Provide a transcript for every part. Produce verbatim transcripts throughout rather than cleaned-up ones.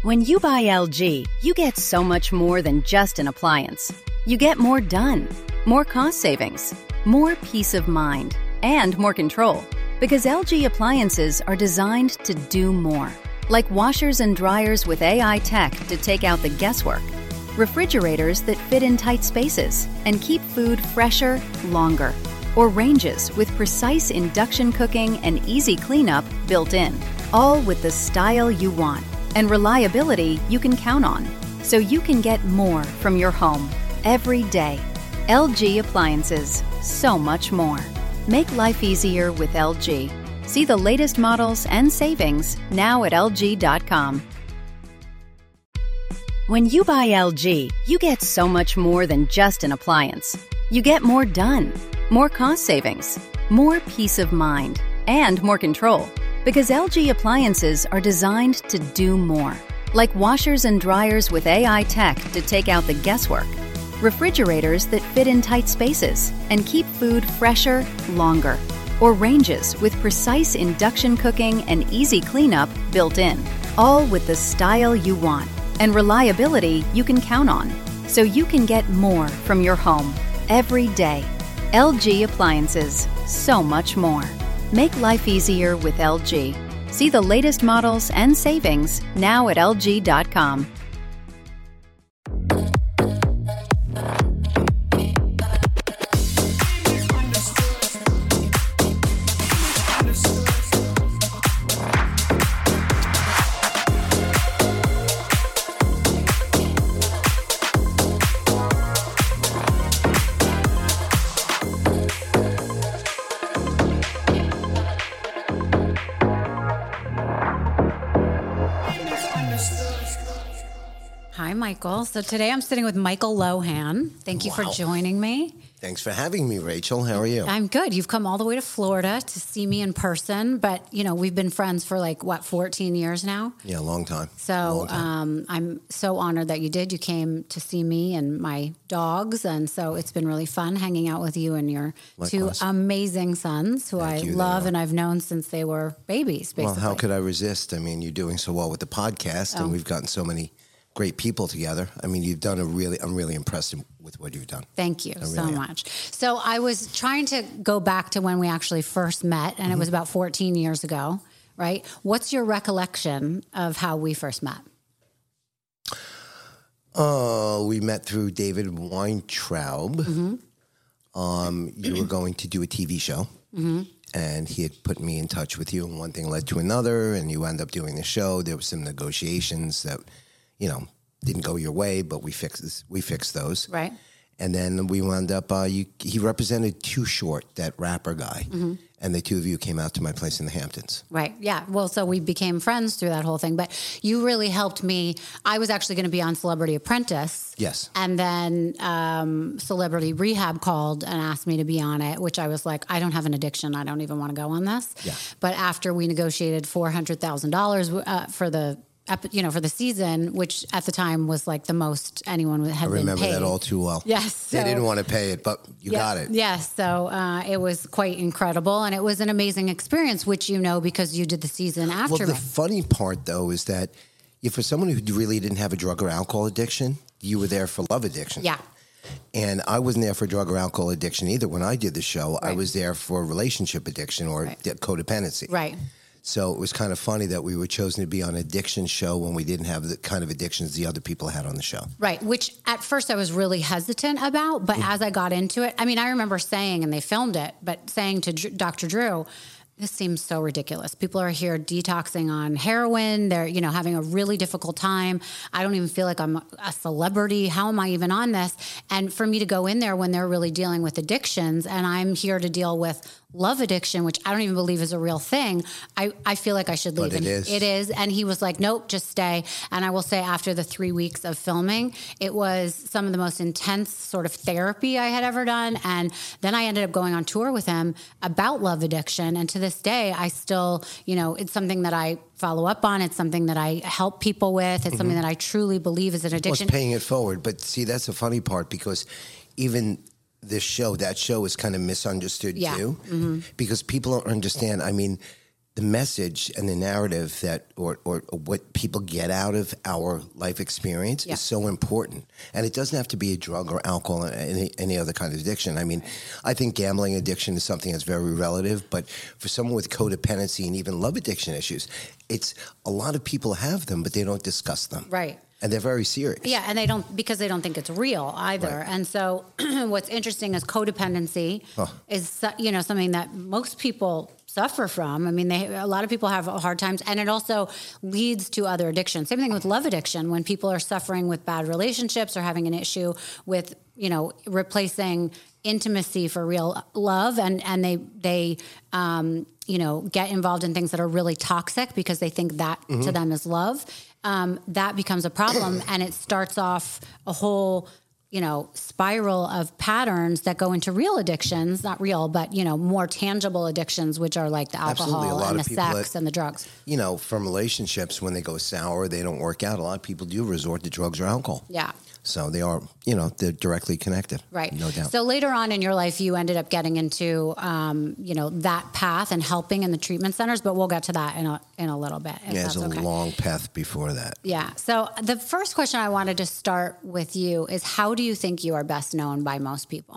When you buy L G, you get so much more than just an appliance. You get more done, more cost savings, more peace of mind, and more control. Because L G appliances are designed to do more. Like washers and dryers with A I tech to take out the guesswork. Refrigerators that fit in tight spaces and keep food fresher, longer. Or ranges with precise induction cooking and easy cleanup built in. All with the style you want and reliability you can count on. So you can get more from your home every day. L G Appliances. So much more. Make life easier with L G. See the latest models and savings now at L G dot com. When you buy L G, you get so much more than just an appliance. You get more done, more cost savings, more peace of mind, and more control. Because L G appliances are designed to do more. Like washers and dryers with A I tech to take out the guesswork. Refrigerators that fit in tight spaces and keep food fresher, longer. Or ranges with precise induction cooking and easy cleanup built in. All with the style you want and reliability you can count on. So you can get more from your home every day. L G Appliances. So much more. Make life easier with L G. See the latest models and savings now at L G dot com. Michael. So today I'm sitting with Michael Lohan. Thank you wow. for joining me. Thanks for having me, Rachel. How are you? I'm good. You've come all the way to Florida to see me in person, but you know, we've been friends for like, what, fourteen years now? Yeah, a long time. So long time. Um, I'm so honored that you did. You came to see me and my dogs, and so it's been really fun hanging out with you and your Likewise. two amazing sons who Thank I you, love and I've known since they were babies, basically. Well, how could I resist? I mean, you're doing so well with the podcast, oh. and we've gotten so many great people together. I mean, you've done a really, I'm really impressed with what you've done. Thank you really so am. much. So I was trying to go back to when we actually first met, and mm-hmm. it was about fourteen years ago, right? What's your recollection of how we first met? Uh, we met through David Weintraub. Mm-hmm. Um, you were going to do a T V show. Mm-hmm. And he had put me in touch with you, and one thing led to another, and you end up doing the show. There were some negotiations that, you know, didn't go your way, but we fixed we fixed those. Right. And then we wound up, uh, you, he represented Too Short, that rapper guy. Mm-hmm. And the two of you came out to my place in the Hamptons. Right. Yeah. Well, so we became friends through that whole thing. But you really helped me. I was actually going to be on Celebrity Apprentice. Yes. And then um, Celebrity Rehab called and asked me to be on it, which I was like, I don't have an addiction. I don't even want to go on this. Yeah. But after we negotiated four hundred thousand dollars uh, for the you know, for the season, which at the time was like the most anyone had been paid. I remember that all too well. Yes. So, they didn't want to pay it, but you yeah, got it. Yes. So uh, it was quite incredible. And it was an amazing experience, which you know because you did the season after Well, the me. funny part, though, is that if for someone who really didn't have a drug or alcohol addiction, you were there for love addiction. Yeah. And I wasn't there for drug or alcohol addiction either. When I did the show, right. I was there for relationship addiction or right. codependency. Right. So it was kind of funny that we were chosen to be on an addiction show when we didn't have the kind of addictions the other people had on the show. Right, which at first I was really hesitant about, but mm. as I got into it, I mean, I remember saying, and they filmed it, but saying to Dr- Doctor Drew, this seems so ridiculous. People are here detoxing on heroin. They're, you know, having a really difficult time. I don't even feel like I'm a celebrity. How am I even on this? And for me to go in there when they're really dealing with addictions and I'm here to deal with love addiction, which I don't even believe is a real thing, I, I feel like I should leave. But it is. It is. And he was like, nope, just stay. And I will say after the three weeks of filming, it was some of the most intense sort of therapy I had ever done. And then I ended up going on tour with him about love addiction. And to this day, I still, you know, it's something that I follow up on. It's something that I help people with. It's mm-hmm. something that I truly believe is an addiction. Well, it's paying it forward. But see, that's the funny part because even this show, that show is kind of misunderstood yeah. too, mm-hmm. because people don't understand. I mean, the message and the narrative that, or, or what people get out of our life experience Yeah. is so important. And it doesn't have to be a drug or alcohol or any, any other kind of addiction. I mean, I think gambling addiction is something that's very relative, but for someone with codependency and even love addiction issues, it's a lot of people have them, but they don't discuss them. Right. And they're very serious. Yeah, and they don't, because they don't think it's real either. Right. And so what's interesting is codependency Huh. is, you know, something that most people suffer from. I mean, they, a lot of people have hard times, and it also leads to other addictions. Same thing with love addiction. When people are suffering with bad relationships or having an issue with, you know, replacing intimacy for real love, and, and they, they, um, you know, get involved in things that are really toxic because they think that mm-hmm. to them is love. Um, that becomes a problem, and it starts off a whole, you know, spiral of patterns that go into real addictions, not real, but, you know, more tangible addictions, which are like the alcohol and the sex that, and the drugs. You know, from relationships, when they go sour, they don't work out. A lot of people do resort to drugs or alcohol. Yeah. So they are, you know, they're directly connected. Right. No doubt. So later on in your life, you ended up getting into, um, you know, that path and helping in the treatment centers, but we'll get to that in a, in a little bit. If yeah, that's there's a okay. long path before that. Yeah. So the first question I wanted to start with you is, how do you think you are best known by most people?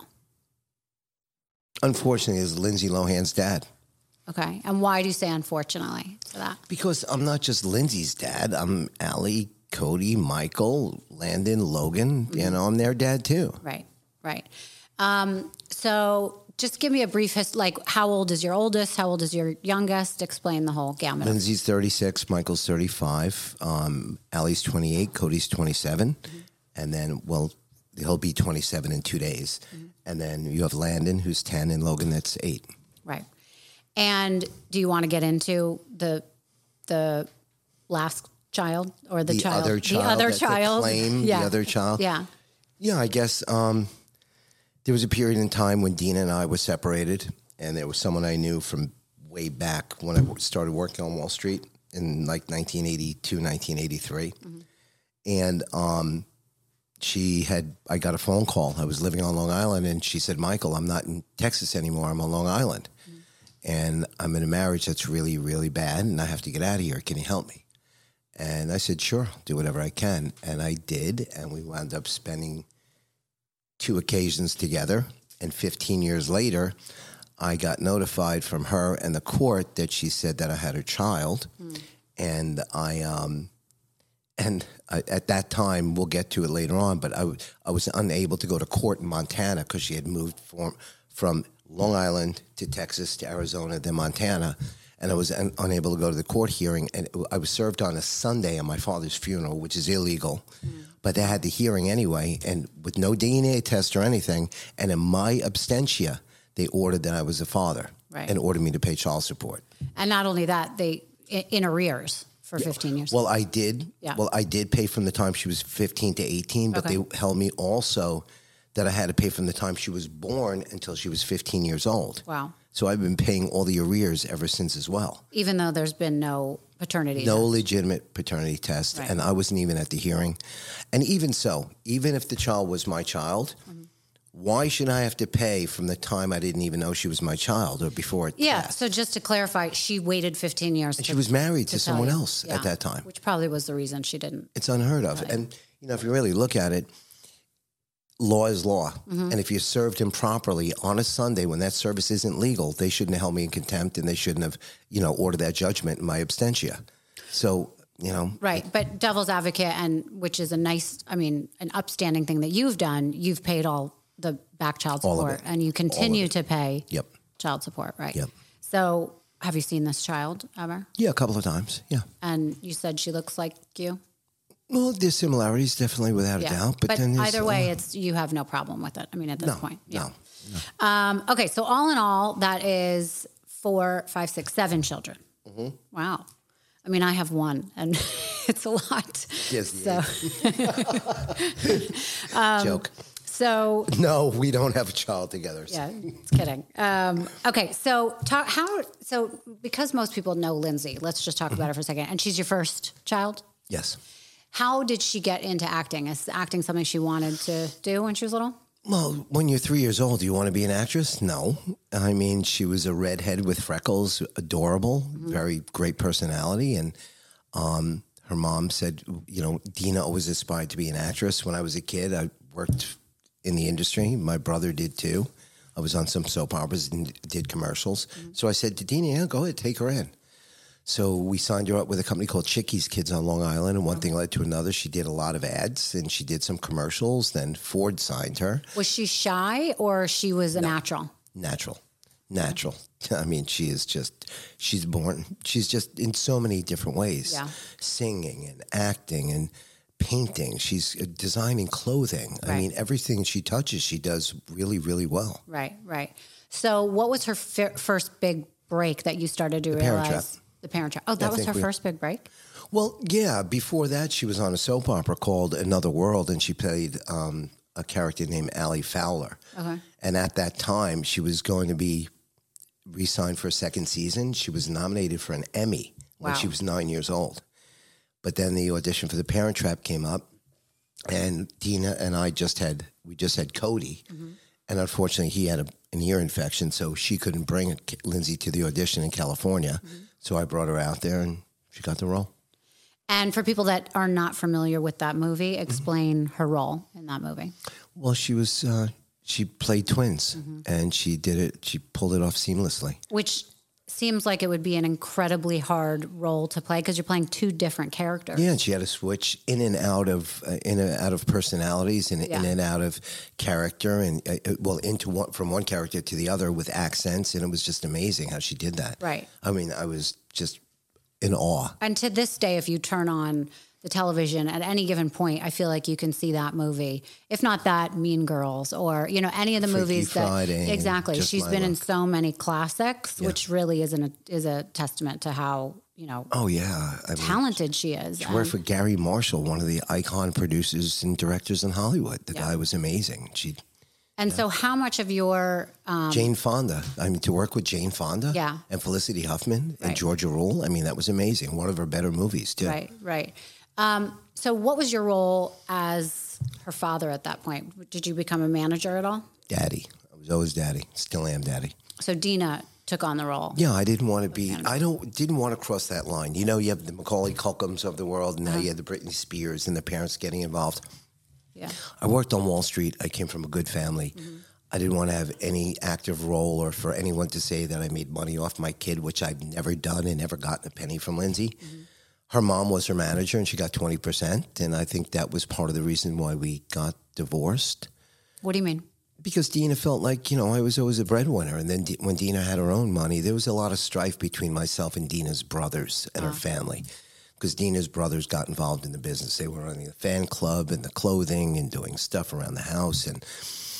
Unfortunately, is Lindsay Lohan's dad. Okay. And why do you say unfortunately to that? Because I'm not just Lindsay's dad. I'm Allie, Cody, Michael, Landon, Logan. Mm-hmm. You know, I'm their dad too. Right, right. Um, so just give me a brief his, like, how old is your oldest? How old is your youngest? Explain the whole gamut. Lindsay's thirty-six, Michael's thirty-five, um, Allie's twenty-eight, Cody's twenty-seven. Mm-hmm. And then, well, he'll be twenty-seven in two days. Mm-hmm. And then you have Landon, who's ten, and Logan, that's eight. Right. And do you want to get into the the last child or the, the child? Other child the other that child. The claim, yeah. The other child. Yeah. Yeah, I guess um, there was a period in time when Dina and I were separated, and there was someone I knew from way back when I started working on Wall Street in like nineteen eighty-two, nineteen eighty-three. Mm-hmm. And um, she had, I got a phone call. I was living on Long Island, and she said, Michael, I'm not in Texas anymore. I'm on Long Island. Mm-hmm. And I'm in a marriage that's really, really bad, and I have to get out of here. Can you help me? And I said, sure, I'll do whatever I can. And I did, and we wound up spending two occasions together. And fifteen years later, I got notified from her and the court that she said that I had a child. Mm. And I, um, and I, at that time, we'll get to it later on, but I, w- I was unable to go to court in Montana because she had moved from, from Long Island to Texas to Arizona, then Montana. And I was un- unable to go to the court hearing. And it, I was served on a Sunday on my father's funeral, which is illegal. Mm. But they had the hearing anyway, and with no D N A test or anything. And in my absentia, they ordered that I was a father, right, and ordered me to pay child support. And not only that, they in arrears for fifteen years. Well, I did. Yeah. Well, I did pay from the time she was fifteen to eighteen, but okay. they held me also that I had to pay from the time she was born until she was fifteen years old. Wow. So I've been paying all the arrears ever since as well. Even though there's been no paternity No test. legitimate paternity test, right. and I wasn't even at the hearing. And even so, even if the child was my child, mm-hmm. why should I have to pay from the time I didn't even know she was my child or before it Yeah, passed? so just to clarify, she waited fifteen years. And to, she was married to, to someone you. else yeah. at that time. Which probably was the reason she didn't. It's unheard of. Right. And, you know, if you really look at it, law is law. Mm-hmm. And if you served him properly on a Sunday when that service isn't legal, they shouldn't have held me in contempt, and they shouldn't have, you know, ordered that judgment in my absentia. So, you know. Right. But devil's advocate, and which is a nice, I mean, an upstanding thing that you've done, you've paid all the back child support, and you continue to pay yep. child support, right? Yep. So have you seen this child ever? Yeah, a couple of times, yeah. And you said she looks like you? Well, there's similarities, definitely, without yeah. a doubt. But, but then either way, uh, it's you have no problem with it. I mean, at this no, point. Yeah. No, no. Um, okay, so all in all, that is four, five, six, seven children. Mm-hmm. Wow. I mean, I have one, and it's a lot. Yes, so. um, Joke. So no, we don't have a child together. So. Yeah, it's kidding. Um, okay, so talk how so because most people know Lindsay, let's just talk mm-hmm. about her for a second. And she's your first child? Yes. How did she get into acting? Is acting something she wanted to do when she was little? Well, when you're three years old, do you want to be an actress? No. I mean, she was a redhead with freckles, adorable, mm-hmm. very great personality. And um, her mom said, you know, Dina always aspired to be an actress. When I was a kid, I worked in the industry. My brother did too. I was on some soap operas and did commercials. Mm-hmm. So I said to Dina, yeah, go ahead, take her in. So we signed her up with a company called Chickies Kids on Long Island, and one thing led to another. She did a lot of ads, and she did some commercials. Then Ford signed her. Was she shy, or she was a no, natural? Natural. Natural. I mean, she is just, she's born, she's just in so many different ways. Yeah. Singing and acting and painting. She's designing clothing. Right. I mean, everything she touches, she does really, really well. Right, right. So what was her f- first big break that you started to the realize? Parent Trap. The Parent Trap. Oh, that I was her we, first big break? Well, yeah. Before that, she was on a soap opera called Another World, and she played um, a character named Allie Fowler. Okay. And at that time, she was going to be re-signed for a second season. She was nominated for an Emmy when wow. she was nine years old. But then the audition for The Parent Trap came up, and Dina and I just had, we just had Cody. Mm-hmm. And unfortunately, he had a, an ear infection, so she couldn't bring Lindsay to the audition in California. Mm-hmm. So I brought her out there, and she got the role. And for people that are not familiar with that movie, explain mm-hmm. her role in that movie. Well, she was uh, she played twins, mm-hmm. and she did it. She pulled it off seamlessly. Which seems like it would be an incredibly hard role to play because you're playing two different characters. Yeah, and she had to switch in and out of uh, in and out of personalities and yeah. in and out of character, and uh, well, into one from one character to the other with accents, and it was just amazing how she did that. Right. I mean, I was just in awe. And to this day, if you turn on the television at any given point, I feel like you can see that movie. If not that, Mean Girls, or you know any of the Freaky movies Friday, that exactly. She's been look. in so many classics, yeah. which really is an is a testament to how you know. Oh yeah, I talented mean, she is. She worked for Gary Marshall, one of the icon producers and directors in Hollywood. The yeah. guy was amazing. She. And yeah. so, how much of your um, Jane Fonda? I mean, to work with Jane Fonda, yeah. and Felicity Huffman right. and Georgia Rule. I mean, that was amazing. One of her better movies too. Right, right. Um, so what was your role as her father at that point? Did you become a manager at all? Daddy. I was always daddy. Still am daddy. So Dina took on the role. Yeah, I didn't want to be, manager. I don't didn't want to cross that line. You know, you have the Macaulay Culkins of the world, and now uh-huh. you have the Britney Spears and the parents getting involved. Yeah. I worked on Wall Street. I came from a good family. Mm-hmm. I didn't want to have any active role or for anyone to say that I made money off my kid, which I've never done and never gotten a penny from Lindsay. Mm-hmm. Her mom was her manager, and she got twenty percent, and I think that was part of the reason why we got divorced. What do you mean? Because Dina felt like, you know, I was always a breadwinner, and then D- when Dina had her own money, there was a lot of strife between myself and Dina's brothers and oh. her family, because Dina's brothers got involved in the business. They were running the fan club and the clothing and doing stuff around the house, and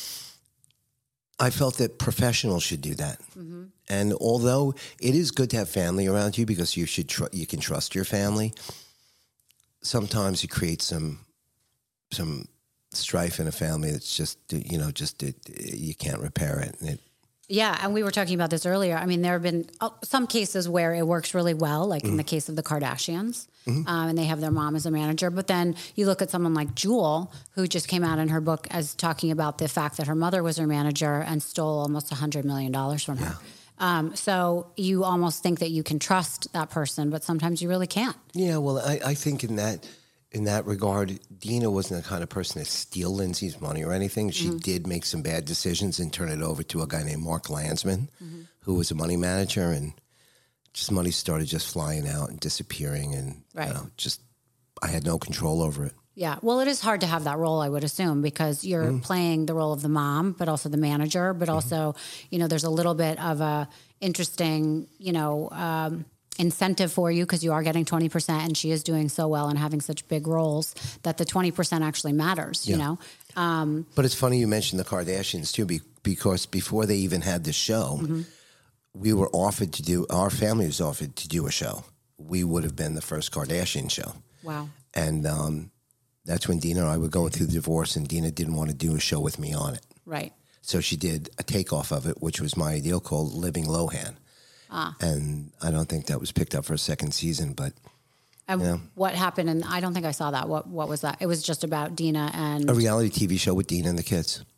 I felt that professionals should do that. Mm-hmm. And although it is good to have family around you because you should tr- you can trust your family, sometimes you create some some strife in a family that's just, you know, just it, you can't repair it. And it yeah, and we were talking about this earlier. I mean, there have been some cases where it works really well, like mm-hmm. in the case of the Kardashians, mm-hmm. um, and they have their mom as a manager. But then you look at someone like Jewel, who just came out in her book as talking about the fact that her mother was her manager and stole almost one hundred million dollars from her. Yeah. Um, so you almost think that you can trust that person, but sometimes you really can't. Yeah, well, I, I think in that in that regard, Dina wasn't the kind of person to steal Lindsay's money or anything. She mm-hmm. did make some bad decisions and turn it over to a guy named Mark Landsman, mm-hmm. who was a money manager, and just money started just flying out and disappearing, and right. you know, just I had no control over it. Yeah, well, it is hard to have that role, I would assume, because you're mm-hmm. playing the role of the mom, but also the manager, but mm-hmm. also, you know, there's a little bit of a interesting, you know, um, incentive for you because you are getting twenty percent, and she is doing so well and having such big roles that the twenty percent actually matters, yeah. you know? Um, but it's funny you mentioned the Kardashians too, because before they even had the show, mm-hmm. we were offered to do, our family was offered to do a show. We would have been the first Kardashian show. Wow. And um, that's when Dina and I were going through the divorce, and Dina didn't want to do a show with me on it. Right. So she did a takeoff of it, which was my ideal, called Living Lohan. Ah. And I don't think that was picked up for a second season, but and you know. What happened? And I don't think I saw that. What What was that? It was just about Dina and a reality T V show with Dina and the kids.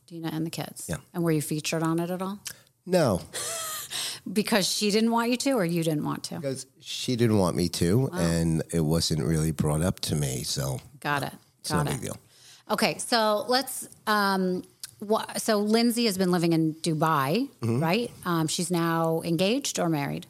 Dina and the kids. Yeah. And were you featured on it at all? No. Because she didn't want you to, or you didn't want to? Because she didn't want me to, Wow. and it wasn't really brought up to me, so. Got it. It's Got no it. big deal. Okay, so let's. Um, wh- so Lindsay has been living in Dubai, Mm-hmm. right? Um, she's now engaged or married.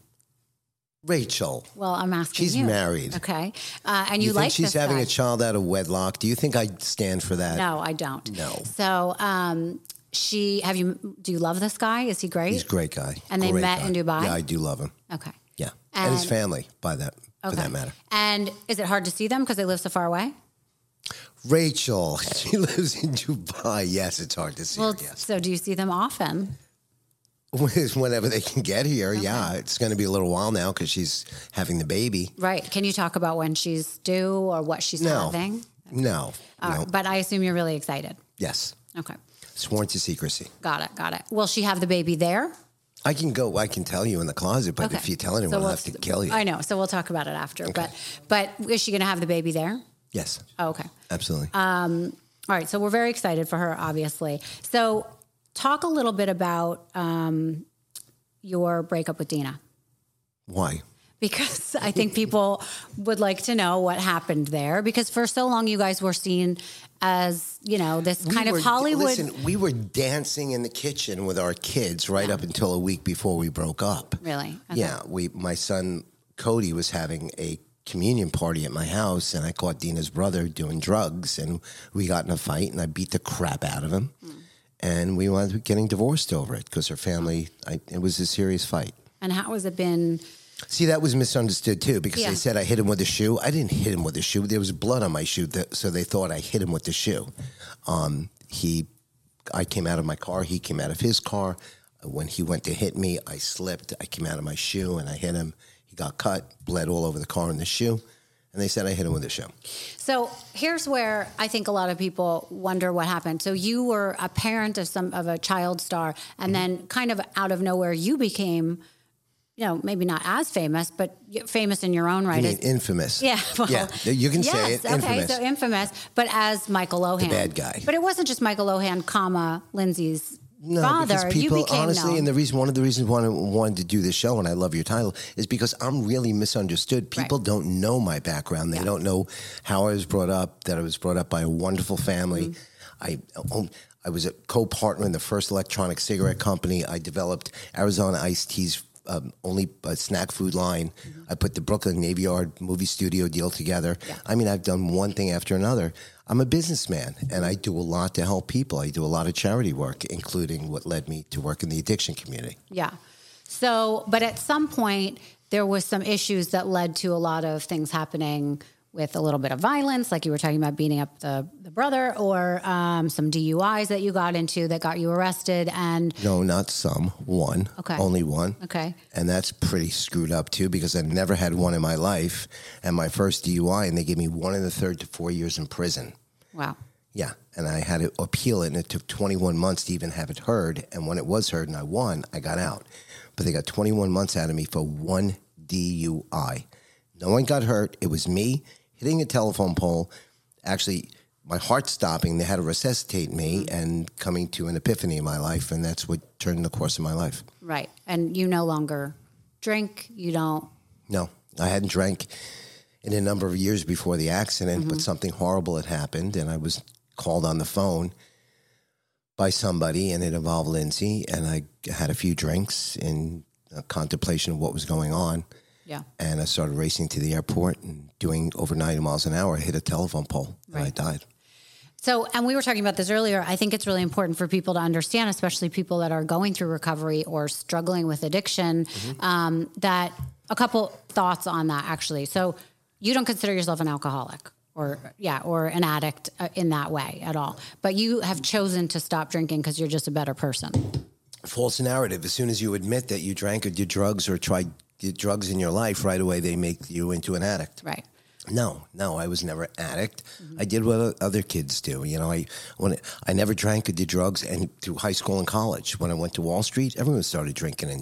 Rachel, Well, I'm asking she's you. married. Okay, uh, and you, you think like she's this having guy. a child out of wedlock? Do you think I'd stand for that? No, I don't. No. So, um, she have you? Do you love this guy? Is he great? He's a great guy. And they Great met guy. in Dubai? Yeah, I do love him. Okay. Yeah. And, his And- family, by that, Okay. for that matter. And is it hard to see them because they live so far away? Rachel, she lives in Dubai. Yes, it's hard to see Well, her, yes. so do you see them often? Whenever they can get here, yeah. It's going to be a little while now because she's having the baby. Right. Can you talk about when she's due or what she's No. having? No. Uh, no. But I assume you're really excited. Yes. Okay. Sworn to secrecy. Got it. Got it. Will she have the baby there? I can go, I can tell you in the closet, but Okay. if you tell anyone, So I'll we'll- have to kill you. I know. So we'll talk about it after. But but is she going to have the baby there? Yes, Oh, okay. absolutely. All right. So we're very excited for her, obviously. So talk a little bit about um, your breakup with Dina. Why? Because I think people would like to know what happened there. Because for so long, you guys were seen as, you know, this We kind were- of Hollywood. Listen, we were dancing in the kitchen with our kids right up until a week before we broke up. Really? Okay. Yeah, we. My son Cody was having a communion party at my house, and I caught Dina's brother doing drugs, and we got in a fight, and I beat the crap out of him, Hmm. and we wound up getting divorced over it because her family. I, it was a serious fight. And how has it been? See, that was misunderstood too because Yeah. they said I hit him with a shoe. I didn't hit him with a shoe. There was blood on my shoe, that, so they thought I hit him with the shoe. Um, he, I came out of my car. He came out of his car. When he went to hit me, I slipped. I came out of my shoe and I hit him. He got cut, bled all over the car and the shoe. And they said I hit him with a shoe. So here's where I think a lot of people wonder what happened. So you were a parent of some of a child star, and then kind of out of nowhere, you became, you know, maybe not as famous, but famous in your own right. I mean, As- infamous. Yeah, well, yeah, you can say yes, it. Infamous. Okay, so infamous, but as Michael Lohan, bad guy. But it wasn't just Michael Lohan, comma Lindsay's No, father. because people, you became honestly, known. and the reason, one of the reasons why I wanted to do this show, and I love your title, is because I'm really misunderstood. People Right. don't know my background. They Yeah. don't know how I was brought up, that I was brought up by a wonderful family. Mm-hmm. I owned, I was a co-partner in the first electronic cigarette company. I developed Arizona Iced Tea's um, only uh, snack food line. Mm-hmm. I put the Brooklyn Navy Yard movie studio deal together. I mean, I've done one thing after another. I'm a businessman, and I do a lot to help people. I do a lot of charity work, including what led me to work in the addiction community. Yeah. So, but at some point, there was some issues that led to a lot of things happening with a little bit of violence, like you were talking about beating up the, the brother, or um, some D U Is that you got into that got you arrested. And No, not some. One. Okay. Only one. okay, And that's pretty screwed up, too, because I never had one in my life. And my first D U I, and they gave me one and a third to four years in prison. wow. Yeah. And I had to appeal it, and it took twenty-one months to even have it heard. And when it was heard and I won, I got out. But they got twenty-one months out of me for one D U I. No one got hurt. It was me hitting a telephone pole, actually my heart stopping. They had to resuscitate me and coming to an epiphany in my life. And that's what turned the course of my life. Right. And you no longer drink. You don't. No, I hadn't drank in a number of years before the accident, Mm-hmm. but something horrible had happened, and I was called on the phone by somebody, and it involved Lindsay, and I had a few drinks in uh, contemplation of what was going on, Yeah. and I started racing to the airport and doing over ninety miles an hour. I hit a telephone pole, and I Right. died. So, and we were talking about this earlier. I think it's really important for people to understand, especially people that are going through recovery or struggling with addiction, Mm-hmm. um, that a couple thoughts on that actually. So, you don't consider yourself an alcoholic or, yeah, or an addict uh, in that way at all. But you have chosen to stop drinking because you're just a better person. False narrative. As soon as you admit that you drank or did drugs or tried did drugs in your life, right away they make you into an addict. Right. No, no, I was never an addict. I did what other kids do. You know, I when I never drank or did drugs, and through high school and college, when I went to Wall Street, everyone started drinking and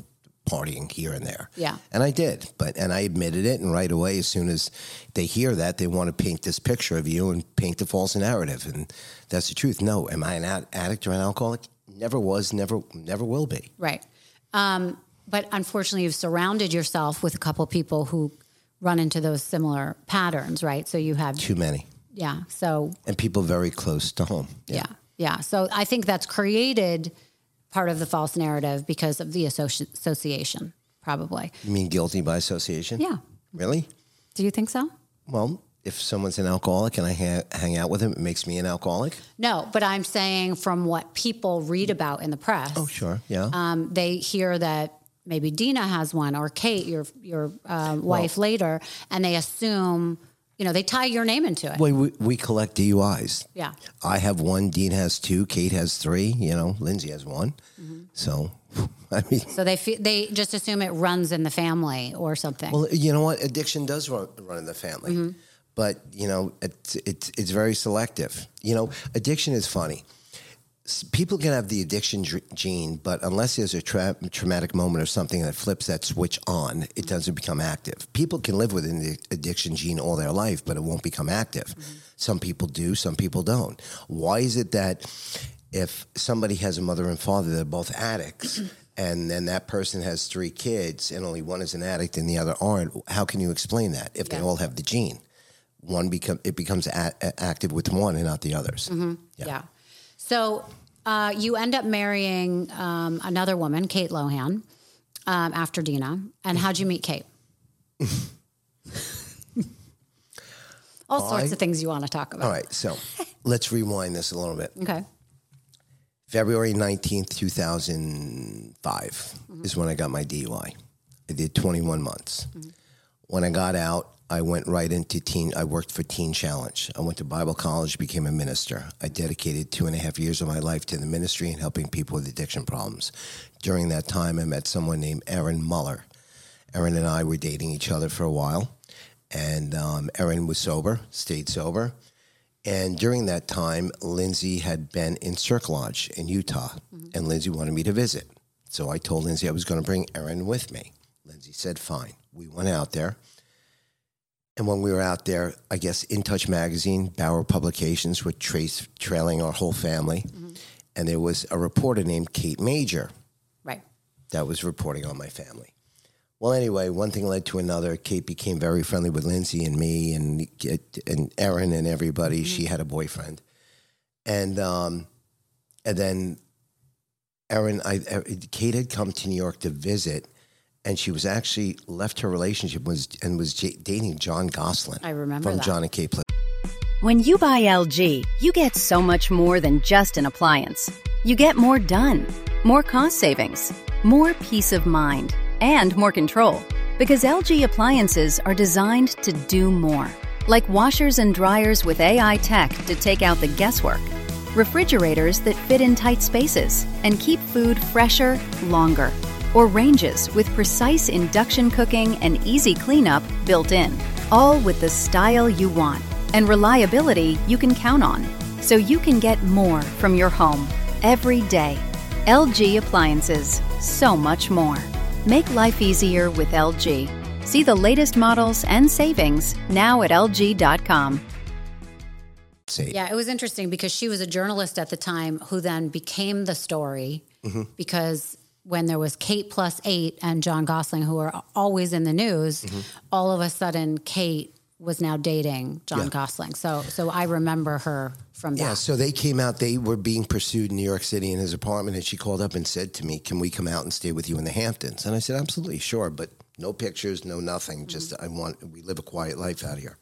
partying here and there. Yeah. And I did, but and I admitted it, and right away, as soon as they hear that, they want to paint this picture of you and paint the false narrative, and that's the truth. No, am I an ad- addict or an alcoholic? Never was, never, never will be. Right. Um, but unfortunately, you've surrounded yourself with a couple people who run into those similar patterns, right? So you have Too many. Yeah. So and people very close to home. Yeah. yeah, yeah. So I think that's created part of the false narrative because of the associ- association, probably. You mean guilty by association? Yeah. Really? Do you think so? Well, if someone's an alcoholic and I ha- hang out with him, it makes me an alcoholic? No, but I'm saying from what people read about in the press. Oh, sure. Yeah. Um, they hear that maybe Dina has one or Kate, your your uh, wife, well, later, and they assume, you know, they tie your name into it. Well, we, we collect D U Is. Yeah. I have one, Dean has two, Kate has three, you know, Lindsay has one. Mm-hmm. So, I mean. So they fe- they just assume it runs in the family or something. Well, you know what? Addiction does run, run in the family. Mm-hmm. But, you know, it's, it's, it's very selective. You know, addiction is funny. People can have the addiction gene, but unless there's a tra- traumatic moment or something that flips that switch on, it doesn't become active. People can live with an addiction gene all their life, but it won't become active. Mm-hmm. Some people do, some people don't. Why is it that if somebody has a mother and father that are both addicts, and then that person has three kids, and only one is an addict and the other aren't, how can you explain that if yeah. they all have the gene? One become it becomes a- a- active with one and not the others. Mm-hmm. Yeah. yeah. So uh, you end up marrying um, another woman, Kate Lohan, um, after Dina. And how'd you meet Kate? All sorts I, of things you want to talk about. All right, so let's rewind this a little bit. Okay. February nineteenth, two thousand five mm-hmm. is when I got my D U I. I did twenty-one months. Mm-hmm. When I got out, I went right into teen. I worked for Teen Challenge. I went to Bible college, became a minister. I dedicated two and a half years of my life to the ministry and helping people with addiction problems. During that time, I met someone named Erin Muller. Erin and I were dating each other for a while, and um, Erin was sober, stayed sober. And during that time, Lindsay had been in Circle Lodge in Utah, mm-hmm. and Lindsay wanted me to visit. So I told Lindsay I was going to bring Erin with me. Lindsay said, fine. We went out there. And when we were out there, I guess In Touch Magazine, Bauer Publications were trace, trailing our whole family. Mm-hmm. And there was a reporter named Kate Major. Right. That was reporting on my family. Well, anyway, one thing led to another. Kate became very friendly with Lindsay and me and and Erin and everybody. Mm-hmm. She had a boyfriend. And um, and then Erin, I, Kate had come to New York to visit. And she was actually left her relationship was and was j- dating John Gosselin. I remember from that. John and Kate. When you buy L G, you get so much more than just an appliance. You get more done, more cost savings, more peace of mind, and more control. Because L G appliances are designed to do more. Like washers and dryers with A I tech to take out the guesswork. Refrigerators that fit in tight spaces and keep food fresher longer. Or ranges with precise induction cooking and easy cleanup built in. All with the style you want and reliability you can count on. So you can get more from your home every day. L G Appliances. So much more. Make life easier with L G. See the latest models and savings now at L G dot com. Yeah, it was interesting because she was a journalist at the time who then became the story mm-hmm. because when there was Kate plus eight and John Gosling, who are always in the news, mm-hmm. all of a sudden Kate was now dating John yeah. Gosling. So so I remember her from that. Yeah, so they came out, they were being pursued in New York City in his apartment, and she called up and said to me, can we come out and stay with you in the Hamptons? And I said, absolutely, sure, but no pictures, no nothing. Mm-hmm. Just I want, we live a quiet life out here.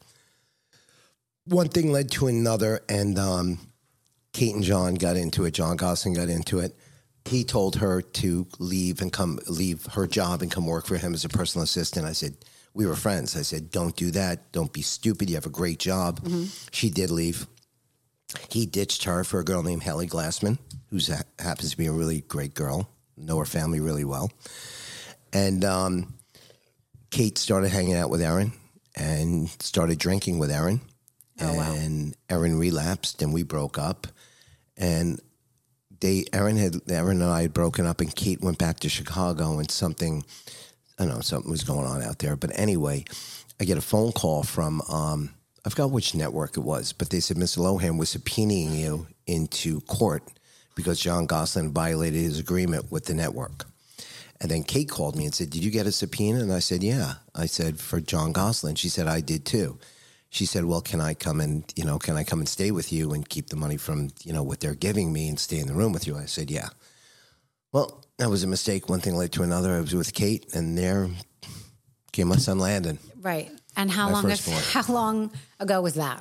One thing led to another, and um, Kate and John got into it. John Gosling got into it. He told her to leave and come, leave her job and come work for him as a personal assistant. I said, we were friends. I said, don't do that. Don't be stupid. You have a great job. Mm-hmm. She did leave. He ditched her for a girl named Hallie Glassman, who ha- happens to be a really great girl, know her family really well. And um, Kate started hanging out with Erin and started drinking with Erin. Oh, and wow. Erin relapsed and we broke up. And they Aaron had Aaron and I had broken up, and Kate went back to Chicago, and something, I don't know, something was going on out there. But anyway, I get a phone call from um, I forgot which network it was, but they said Mister Lohan was subpoenaing you into court because John Gosselin violated his agreement with the network. And then Kate called me and said, "Did you get a subpoena?" And I said, "Yeah." I said, "For John Gosselin." She said, "I did too." She said, "Well, can I come and, you know, can I come and stay with you and keep the money from, you know, what they're giving me and stay in the room with you?" I said, "Yeah." Well, that was a mistake. One thing led to another. I was with Kate, and there came my son Landon. Right. And how My long is, firstborn. how long ago was that?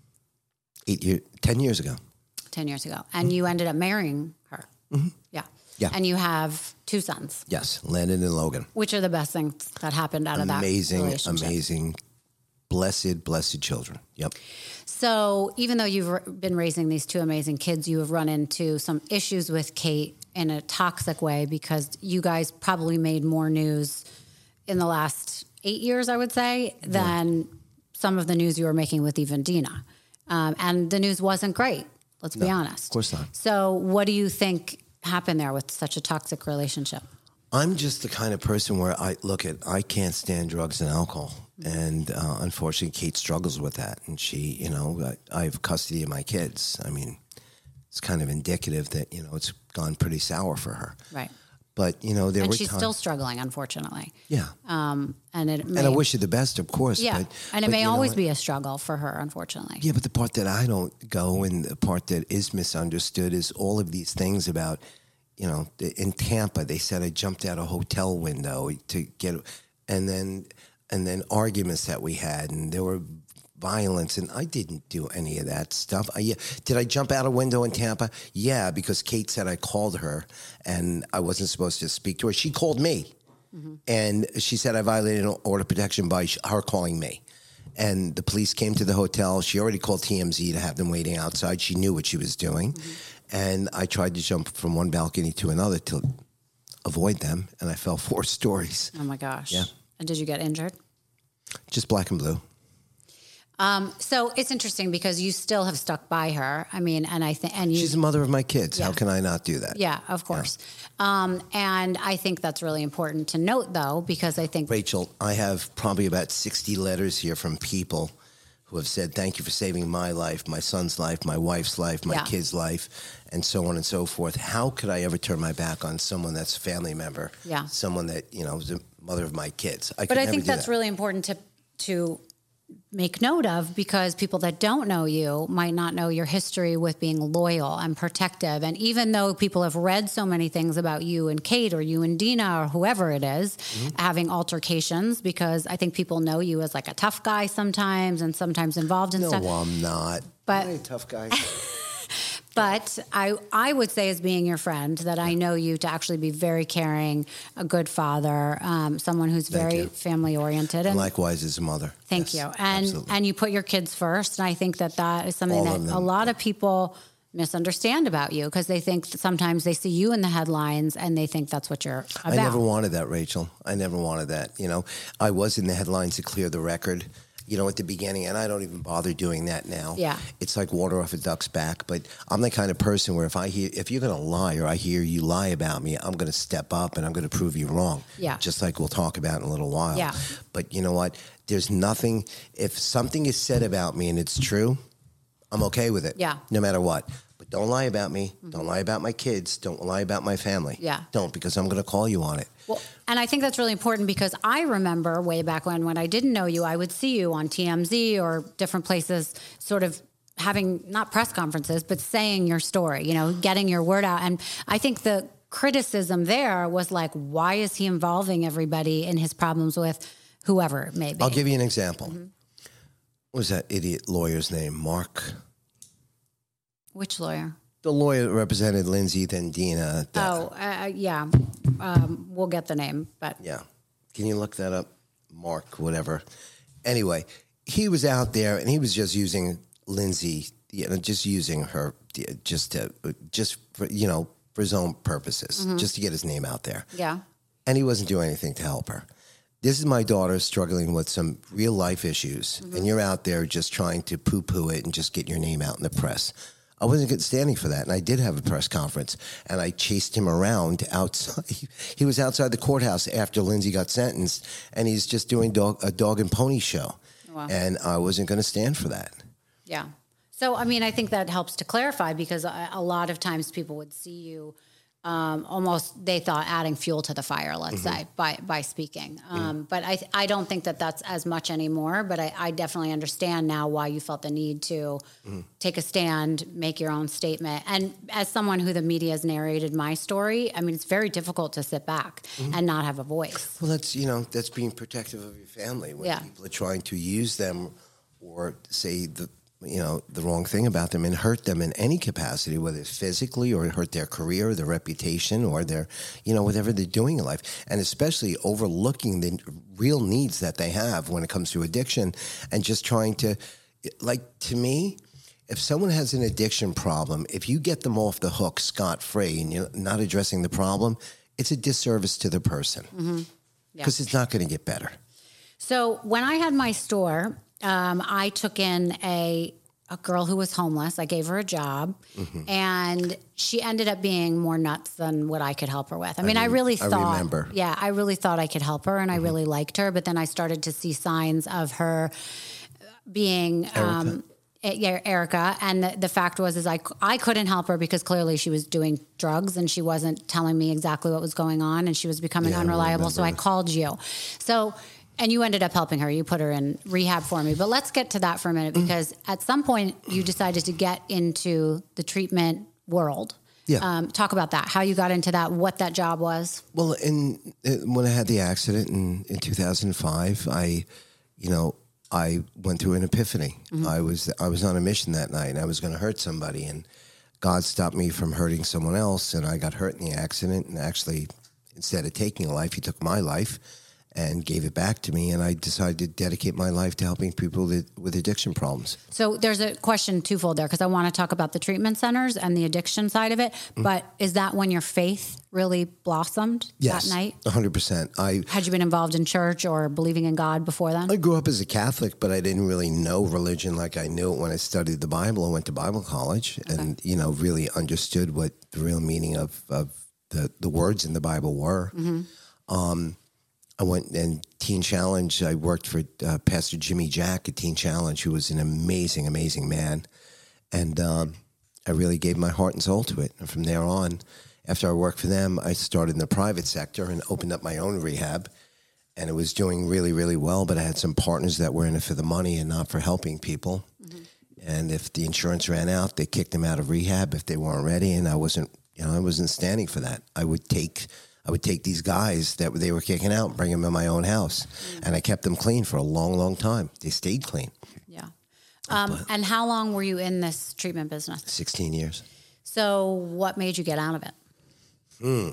Eight years, ten years ago. ten years ago. And you ended up marrying her. Mm-hmm. Yeah. Yeah. And you have two sons. Yes, Landon and Logan. Which are the best things that happened out of that Amazing, relationship? amazing, blessed, blessed children. Yep. So even though you've r- been raising these two amazing kids, you have run into some issues with Kate in a toxic way because you guys probably made more news in the last eight years, I would say, than yeah. some of the news you were making with even Dina. Um, and the news wasn't great. Let's no, be honest. Of course not. So what do you think happened there with such a toxic relationship? I'm just the kind of person where I look at, I can't stand drugs and alcohol. And uh, unfortunately, Kate struggles with that. And she, you know, I, I have custody of my kids. I mean, it's kind of indicative that, you know, it's gone pretty sour for her. Right. But, you know, there and were she's times, still struggling, unfortunately. Yeah. Um, and it may, and I wish you the best, of course. Yeah. But, and it but may you know always what? be a struggle for her, unfortunately. Yeah, but the part that I don't go and the part that is misunderstood is all of these things about, you know, in Tampa, they said I jumped out a hotel window to get, and then, and then arguments that we had, and there were violence, and I didn't do any of that stuff. I, yeah, did I jump out a window in Tampa? Yeah, because Kate said I called her, and I wasn't supposed to speak to her. She called me, mm-hmm. and she said I violated an order of protection by her calling me. And the police came to the hotel. She already called T M Z to have them waiting outside. She knew what she was doing. Mm-hmm. And I tried to jump from one balcony to another to avoid them, and I fell four stories. Oh, my gosh. Yeah. And did you get injured? Just black and blue. Um, so it's interesting because you still have stuck by her. I mean, and I think, and you, she's the mother of my kids. Yeah. How can I not do that? Yeah, of course. Yeah. Um, and I think that's really important to note, though, because I think Rachel, I have probably about sixty letters here from people who have said, "Thank you for saving my life, my son's life, my wife's life, my yeah. kid's life," and so on and so forth. How could I ever turn my back on someone that's a family member? Yeah. Someone that, you know, is the mother of my kids. I but could I never think do that's that. really important to to make note of, because people that don't know you might not know your history with being loyal and protective. And even though people have read so many things about you and Kate or you and Dina or whoever it is, mm-hmm. having altercations, because I think people know you as like a tough guy sometimes and sometimes involved in no, stuff. No, I'm not. But, I'm not a tough guy. But I I would say, as being your friend, that I know you to actually be very caring, a good father, um, someone who's Thank very you. family oriented. And likewise as a mother. Thank Yes, you. And absolutely. and you put your kids first. And I think that that is something All that of them. a lot of people misunderstand about you, because they think that sometimes they see you in the headlines and they think that's what you're about. I never wanted that, Rachel. I never wanted that. You know, I was in the headlines to clear the record, you know, at the beginning, and I don't even bother doing that now. Yeah. It's like water off a duck's back. But I'm the kind of person where if I hear, if you're going to lie or I hear you lie about me, I'm going to step up and I'm going to prove you wrong. Yeah. Just like we'll talk about in a little while. Yeah. But you know what? There's nothing, if something is said about me and it's true, I'm okay with it. Yeah. No matter what. But don't lie about me. Mm-hmm. Don't lie about my kids. Don't lie about my family. Yeah. Don't, because I'm going to call you on it. Well, and I think that's really important, because I remember way back when, when I didn't know you, I would see you on T M Z or different places, sort of having not press conferences, but saying your story, you know, getting your word out. And I think the criticism there was like, why is he involving everybody in his problems with whoever it may be? I'll give you an example. Mm-hmm. What was that idiot lawyer's name? Mark? Which lawyer? The lawyer that represented Lindsay, then Dina. The, Oh, uh, yeah. Um, we'll get the name, but Yeah. Can you look that up? Mark, whatever. Anyway, he was out there and he was just using Lindsay, you know, just using her just to, just for, you know, for his own purposes, mm-hmm. just to get his name out there. yeah. And he wasn't doing anything to help her. This is my daughter struggling with some real life issues, mm-hmm. and you're out there just trying to poo-poo it and just get your name out in the press. I wasn't good standing for that. And I did have a press conference, and I chased him around outside. He was outside the courthouse after Lindsay got sentenced, and he's just doing dog, a dog and pony show. Wow. And I wasn't going to stand for that. Yeah. So, I mean, I think that helps to clarify, because a, a lot of times people would see you um, almost, they thought, adding fuel to the fire, let's mm-hmm. say, by by speaking. Um, mm-hmm. But I I don't think that that's as much anymore. But I, I definitely understand now why you felt the need to mm-hmm. take a stand, make your own statement. And as someone who the media has narrated my story, I mean, it's very difficult to sit back mm-hmm. and not have a voice. Well, that's, you know, that's being protective of your family when yeah. people are trying to use them or say the, you know, the wrong thing about them and hurt them in any capacity, whether it's physically or hurt their career, their reputation, or their, you know, whatever they're doing in life. And especially overlooking the real needs that they have when it comes to addiction and just trying to, like, to me, if someone has an addiction problem, if you get them off the hook scot-free and you're not addressing the problem, it's a disservice to the person because mm-hmm. yeah. it's not going to get better. So when I had my store, Um, I took in a a girl who was homeless. I gave her a job, mm-hmm. and she ended up being more nuts than what I could help her with. I mean, I, mean, I really thought, I remember. yeah, I really thought I could help her, and mm-hmm. I really liked her. But then I started to see signs of her being, um, yeah, Erica. And the, the fact was, is I I couldn't help her because clearly she was doing drugs and she wasn't telling me exactly what was going on, and she was becoming yeah, unreliable. I so I called you. So. And you ended up helping her. You put her in rehab for me. But let's get to that for a minute, because mm. at some point you decided to get into the treatment world. Yeah. Um, talk about that, how you got into that, what that job was. Well, in, in when I had the accident in, in two thousand five, I, you know, I went through an epiphany. Mm-hmm. I was I was on a mission that night, and I was going to hurt somebody, and God stopped me from hurting someone else, and I got hurt in the accident. And actually, instead of taking a life, he took my life and gave it back to me, and I decided to dedicate my life to helping people with, with addiction problems. So there's a question twofold there, because I want to talk about the treatment centers and the addiction side of it, mm-hmm. but is that when your faith really blossomed yes, that night? one hundred percent. I, Had you been involved in church or believing in God before then? I grew up as a Catholic, but I didn't really know religion like I knew it when I studied the Bible. I went to Bible college okay. and, you know, really understood what the real meaning of, of the, the words in the Bible were. Mm-hmm. Um I went and Teen Challenge. I worked for uh, Pastor Jimmy Jack at Teen Challenge, who was an amazing, amazing man. And um, I really gave my heart and soul to it. And from there on, after I worked for them, I started in the private sector and opened up my own rehab. And it was doing really, really well. But I had some partners that were in it for the money and not for helping people. Mm-hmm. And if the insurance ran out, they kicked them out of rehab if they weren't ready. And I wasn't, you know, I wasn't standing for that. I would take... I would take these guys that they were kicking out and bring them in my own house. Mm. And I kept them clean for a long, long time. They stayed clean. Yeah. Um, and how long were you in this treatment business? sixteen years. So what made you get out of it? Hmm.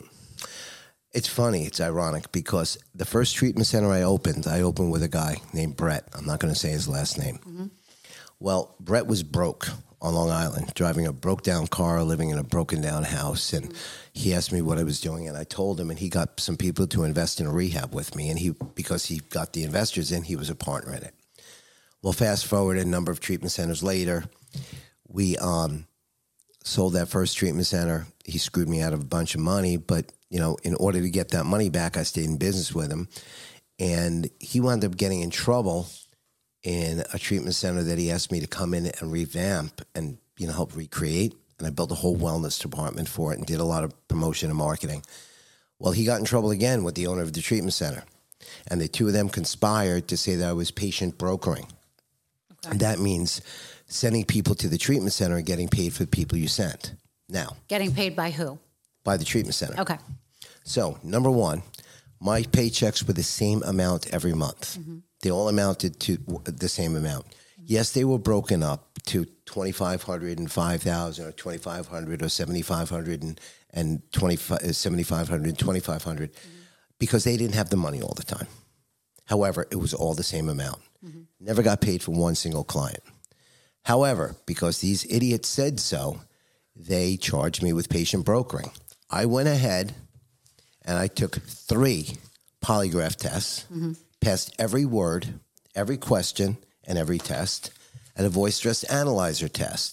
It's funny. It's ironic because the first treatment center I opened, I opened with a guy named Brett. I'm not going to say his last name. Mm-hmm. Well, Brett was broke on Long Island, driving a broke-down car, living in a broken-down house. And mm-hmm. he asked me what I was doing, and I told him, and he got some people to invest in a rehab with me. And he, because he got the investors in, he was a partner in it. Well, fast forward a number of treatment centers later, we um, sold that first treatment center. He screwed me out of a bunch of money, but, you know, in order to get that money back, I stayed in business with him. And he wound up getting in trouble in a treatment center that he asked me to come in and revamp and, you know, help recreate. And I built a whole wellness department for it and did a lot of promotion and marketing. Well, he got in trouble again with the owner of the treatment center. And the two of them conspired to say that I was patient brokering. Okay. And that means sending people to the treatment center and getting paid for the people you sent. Now. Getting paid by who? By the treatment center. Okay. So, number one, my paychecks were the same amount every month. Mm-hmm. They all amounted to the same amount. Yes, they were broken up to twenty-five hundred dollars and five thousand dollars or twenty-five hundred dollars or seventy-five hundred dollars and, and seventy-five hundred dollars and twenty-five hundred dollars mm-hmm. because they didn't have the money all the time. However, it was all the same amount. Mm-hmm. Never got paid for one single client. However, because these idiots said so, they charged me with patient brokering. I went ahead and I took three polygraph tests, mm-hmm. passed every word, every question, and every test, and a voice stress analyzer test.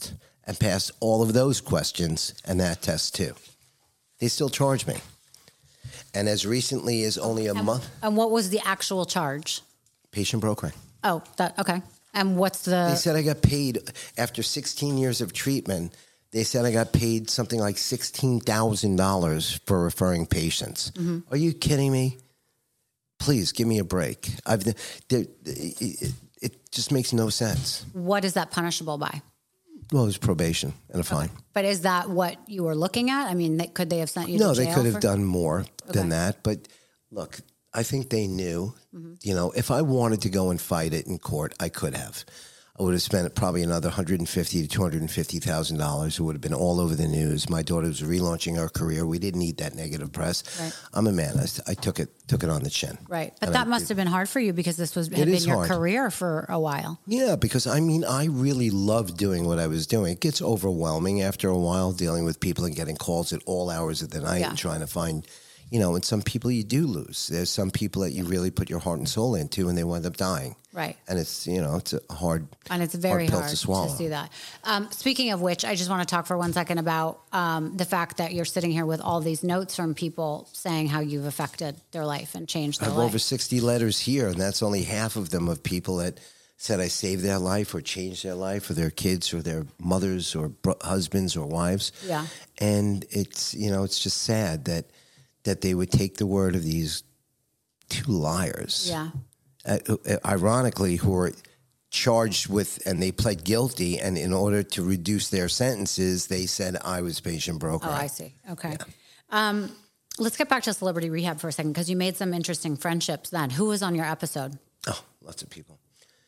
and passed all of those questions and that test too. They still charge me. And as recently as only a and, month. And what was the actual charge? Patient brokering. Oh, that okay. And what's the... They said I got paid, after sixteen years of treatment, they said I got paid something like sixteen thousand dollars for referring patients. Mm-hmm. Are you kidding me? Please, give me a break. I've it, it, it just makes no sense. What is that punishable by? Well, it was probation and a fine. Okay. But is that what you were looking at? I mean, they, could they have sent you no, to jail? No, they could have for... done more okay. than that. But look, I think they knew, mm-hmm. you know, if I wanted to go and fight it in court, I could have. I would have spent probably another one hundred fifty thousand to two hundred fifty thousand dollars. It would have been all over the news. My daughter was relaunching her career. We didn't need that negative press. Right. I'm a man. I, I took it took it on the chin. Right. But that I, must have been hard for you because this was had been your hard. career for a while. Yeah, because, I mean, I really loved doing what I was doing. It gets overwhelming after a while, dealing with people and getting calls at all hours of the night yeah. and trying to find... You know, and some people you do lose. There's some people that you really put your heart and soul into, and they wind up dying. Right. And it's, you know, it's a hard, and it's very hard, pill hard to swallow. to see that. Um, speaking of which, I just want to talk for one second about um, the fact that you're sitting here with all these notes from people saying how you've affected their life and changed their I have life. over sixty letters here, and that's only half of them of people that said I saved their life or changed their life or their kids or their mothers or bro- husbands or wives. Yeah. And it's, you know, it's just sad that that they would take the word of these two liars. Yeah. Uh, ironically, who are charged with, and they pled guilty, and in order to reduce their sentences, they said I was patient broker. Oh, I see. Okay. Yeah. Um, let's get back to Celebrity Rehab for a second, because you made some interesting friendships then. Who was on your episode? Oh, lots of people.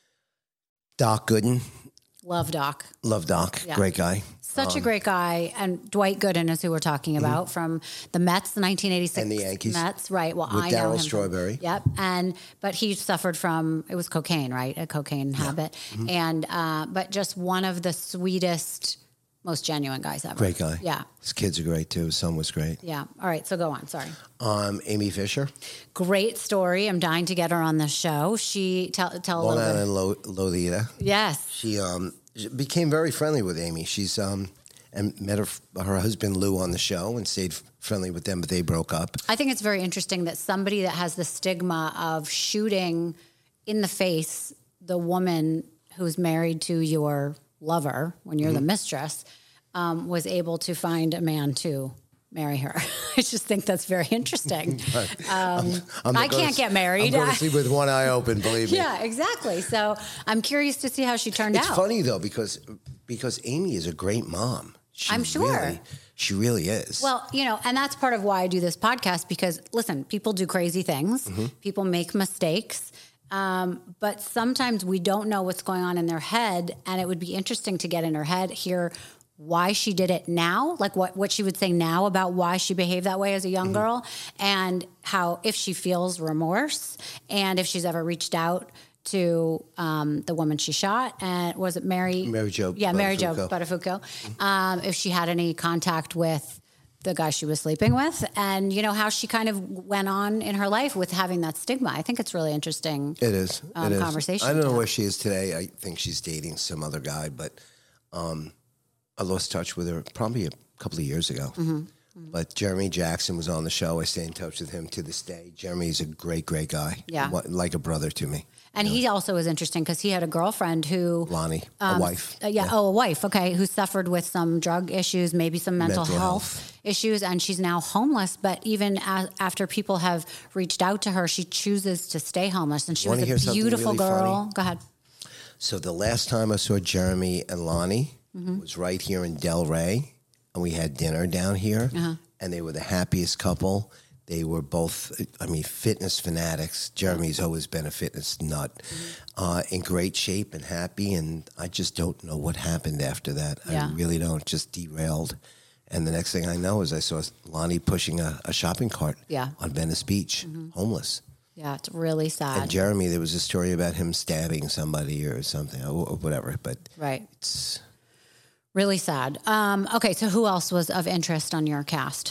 Doc Gooden. Love Doc. Love Doc. Yeah. Great guy. Such um, a great guy. And Dwight Gooden is who we're talking about mm-hmm. from the Mets, the nineteen eighty-six and the Yankees. Mets. Right. Well, With I know Darryl him. Strawberry. From, yep. And, but he suffered from, it was cocaine, right? A cocaine yeah. habit. Mm-hmm. And, uh, but just one of the sweetest, most genuine guys ever. Great guy. Yeah. His kids are great too. His son was great. Yeah. All right. So go on. Sorry. Um, Amy Fisher. Great story. I'm dying to get her on the show. She, tell, tell Long a little Island bit. Lo- Lolita. Yes. She, um, became very friendly with Amy. She's um, and met her her husband Lou on the show and stayed friendly with them, but they broke up. I think it's very interesting that somebody that has the stigma of shooting in the face the woman who's married to your lover when you're mm-hmm. the mistress um, was able to find a man to marry her. I just think that's very interesting. Um, I'm, I'm I can't get married. I'm going to sleep with one eye open, believe me. Yeah, exactly. So I'm curious to see how she turned it's out. It's funny, though, because because Amy is a great mom. She I'm sure. Really, she really is. Well, you know, and that's part of why I do this podcast, because, listen, people do crazy things. Mm-hmm. People make mistakes. Um, but sometimes we don't know what's going on in their head, and it would be interesting to get in her head, hear why she did it now, like what, what she would say now about why she behaved that way as a young mm-hmm. girl, and how, if she feels remorse, and if she's ever reached out to um, the woman she shot, and was it Mary? Mary Jo. Yeah, Mary Jo Buttafuoco. Um, if she had any contact with the guy she was sleeping with, and you know how she kind of went on in her life with having that stigma. I think it's really interesting. It is. Um, it is. Conversation. I don't know where she is today. I think she's dating some other guy, but um, I lost touch with her probably a couple of years ago. Mm-hmm. Mm-hmm. But Jeremy Jackson was on the show. I stay in touch with him to this day. Jeremy's a great, great guy. Yeah, like a brother to me. And he also was interesting because he had a girlfriend who... Lonnie, um, a wife. Uh, yeah, yeah, oh, a wife, okay, who suffered with some drug issues, maybe some mental, mental health, health issues, and she's now homeless. But even a- after people have reached out to her, she chooses to stay homeless. And she Wanna was a beautiful really girl. Funny? Go ahead. So the last time I saw Jeremy and Lonnie mm-hmm. was right here in Delray, and we had dinner down here, uh-huh. and they were the happiest couple. They were both, I mean, fitness fanatics. Jeremy's always been a fitness nut. Mm-hmm. Uh, in great shape and happy, and I just don't know what happened after that. Yeah. I really don't. Just derailed. And the next thing I know is I saw Lonnie pushing a, a shopping cart yeah. on Venice Beach, mm-hmm. homeless. Yeah, it's really sad. And Jeremy, there was a story about him stabbing somebody or something, or, or whatever. But right. It's really sad. Um, okay, so who else was of interest on your cast?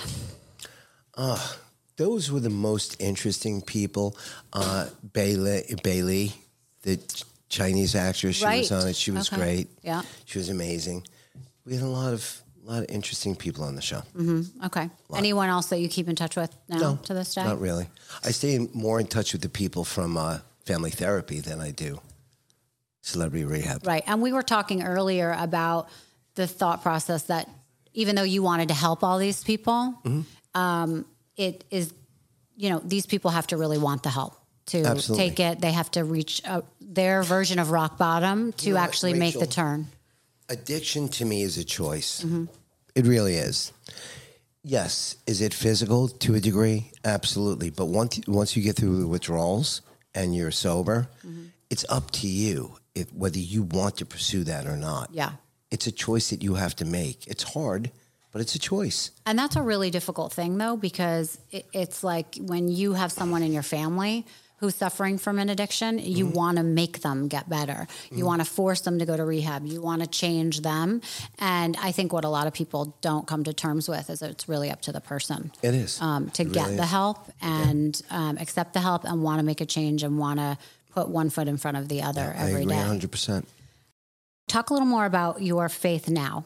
Uh, those were the most interesting people. Uh, Bailey, Bailey, the Chinese actress, she right. was on it. She was okay. great. Yeah. She was amazing. we had a lot of a lot of interesting people on the show. Mm-hmm. Okay. Anyone else that you keep in touch with now No, to this day? Not really. I stay in, more in touch with the people from uh, family therapy than I do celebrity rehab. Right. And we were talking earlier about the thought process that even though you wanted to help all these people, mm-hmm. um, it is, you know, these people have to really want the help to Absolutely. take it. They have to reach uh, their version of rock bottom to you know actually what, make Rachel, the turn. Addiction to me is a choice. Mm-hmm. It really is. Yes. Is it physical to a degree? Absolutely. But once, once you get through the withdrawals and you're sober, mm-hmm. it's up to you if whether you want to pursue that or not. Yeah. It's a choice that you have to make. It's hard, but it's a choice. And that's a really difficult thing, though, because it, it's like when you have someone in your family who's suffering from an addiction, you mm-hmm. want to make them get better. You mm-hmm. want to force them to go to rehab. You want to change them. And I think what a lot of people don't come to terms with is that it's really up to the person. It is. Um, to it get really the is. help and yeah. um, accept the help and want to make a change and want to put one foot in front of the other yeah, every I agree day. one hundred percent. Talk a little more about your faith now.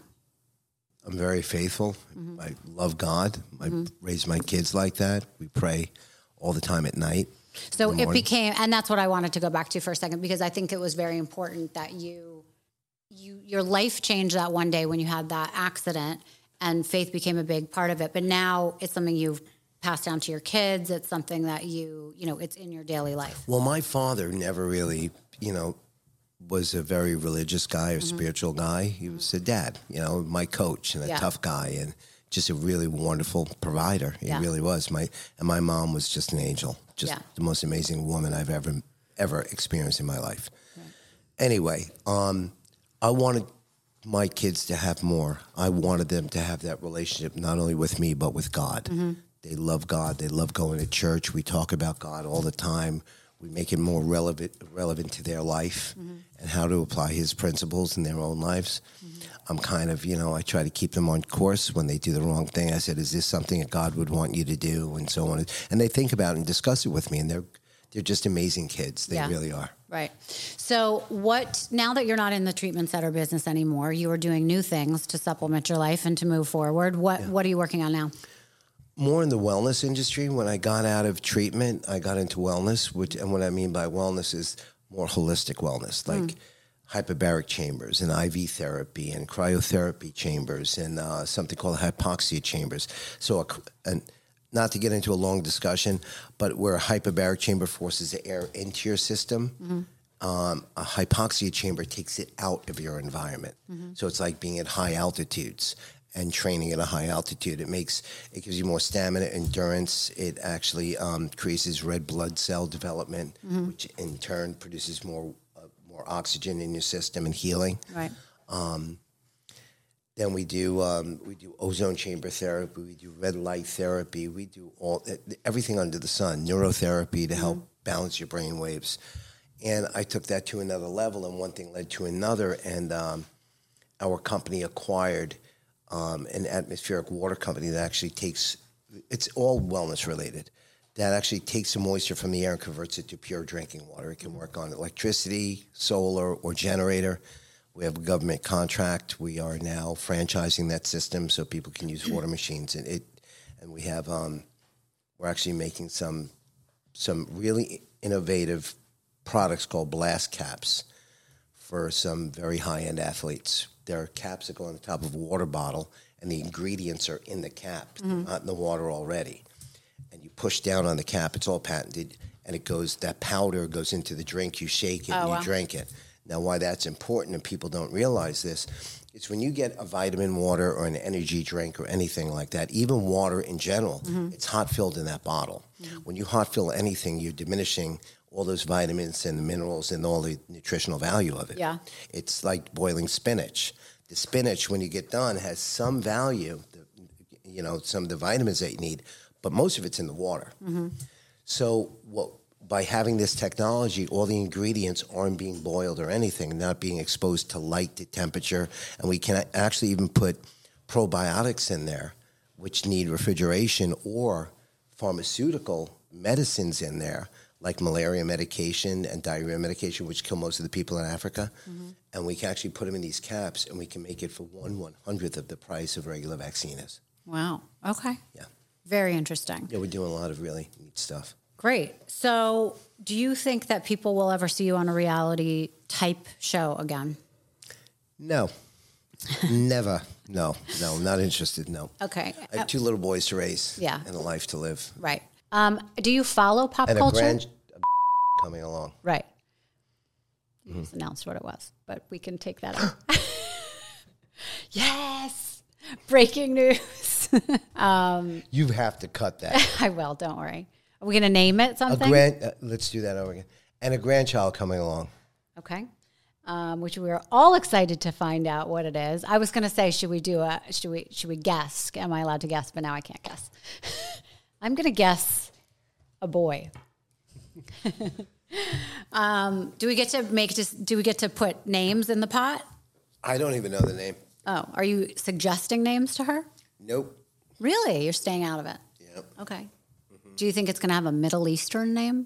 I'm very faithful. Mm-hmm. I love God. I mm-hmm. raise my kids like that. We pray all the time at night. So it became, and that's what I wanted to go back to for a second, because I think it was very important that you, you, your life changed that one day when you had that accident, and faith became a big part of it. But now it's something you've passed down to your kids. It's something that you, you know, it's in your daily life. Well, my father never really, you know, was a very religious guy or mm-hmm. spiritual guy. He was a dad, you know, my coach and a yeah. tough guy and just a really wonderful provider. He yeah. really was. My and my mom was just an angel, just yeah. the most amazing woman I've ever ever experienced in my life. Right. Anyway, um, I wanted my kids to have more. I wanted them to have that relationship not only with me but with God. Mm-hmm. They love God. They love going to church. We talk about God all the time. We make it more relevant relevant to their life mm-hmm. and how to apply his principles in their own lives. Mm-hmm. I'm kind of, you know, I try to keep them on course when they do the wrong thing. I said, is this something that God would want you to do? And so on. And they think about it and discuss it with me. And they're they're just amazing kids. They yeah. really are. Right. So what, now that you're not in the treatment center business anymore, you are doing new things to supplement your life and to move forward. What yeah. What are you working on now? More in the wellness industry. When I got out of treatment, I got into wellness, which, and what I mean by wellness is more holistic wellness, like mm. hyperbaric chambers and I V therapy and cryotherapy chambers and uh, something called hypoxia chambers. So, a, and not to get into a long discussion, but where a hyperbaric chamber forces the air into your system, mm-hmm. um, a hypoxia chamber takes it out of your environment. Mm-hmm. So it's like being at high altitudes and training at a high altitude. It makes, it gives you more stamina, endurance. It actually um, increases red blood cell development, mm-hmm. which in turn produces more uh, more oxygen in your system and healing. Right. Um, then we do um, we do ozone chamber therapy. We do red light therapy. We do all everything under the sun. Neurotherapy to mm-hmm. help balance your brain waves. And I took that to another level, and one thing led to another. And um, our company acquired Um, an atmospheric water company that actually takes, it's all wellness related, that actually takes the moisture from the air and converts it to pure drinking water. It can work on electricity, solar, or generator. We have a government contract. We are now franchising that system so people can use water machines. And it, and we have, um, we're actually making some, some really innovative products called blast caps for some very high-end athletes. There are caps that go on the top of a water bottle, and the ingredients are in the cap, mm-hmm. not in the water already. And you push down on the cap, it's all patented, and it goes, that powder goes into the drink, you shake it, oh, and you wow. drink it. Now, why that's important, and people don't realize this, it's when you get a vitamin water or an energy drink or anything like that, even water in general, mm-hmm. it's hot-filled in that bottle. Mm-hmm. When you hot-fill anything, you're diminishing all those vitamins and the minerals and all the nutritional value of it. Yeah. It's like boiling spinach. The spinach, when you get done, has some value, you know, some of the vitamins that you need, but most of it's in the water. Mm-hmm. So what, by having this technology, all the ingredients aren't being boiled or anything, not being exposed to light, to temperature, and we can actually even put probiotics in there, which need refrigeration, or pharmaceutical medicines in there, like malaria medication and diarrhea medication, which kill most of the people in Africa. Mm-hmm. And we can actually put them in these caps, and we can make it for one one hundredth of the price of regular vaccine is. Wow. Okay. Yeah. Very interesting. Yeah, we're doing a lot of really neat stuff. Great. So do you think that people will ever see you on a reality type show again? No. Never. No. No, I'm not interested. No. Okay. I have two little boys to raise. Yeah. And a life to live. Right. Um, do you follow pop And culture? a grand a coming along. Right. You just announced what it was, but we can take that out. Yes. Breaking news. um, You have to cut that. I will. Don't worry. Are we going to name it A something? grand. Uh, let's do that over again. And a grandchild coming along. Okay. Um, which we are all excited to find out what it is. I was going to say, should we do a? Should we? Should we guess? Am I allowed to guess? But now I can't guess. I'm going to guess a boy. um, do we get to make just? Do we get to put names in the pot? I don't even know the name. Oh, are you suggesting names to her? Nope. Really? You're staying out of it? Yep. Okay. Mm-hmm. Do you think it's going to have a Middle Eastern name?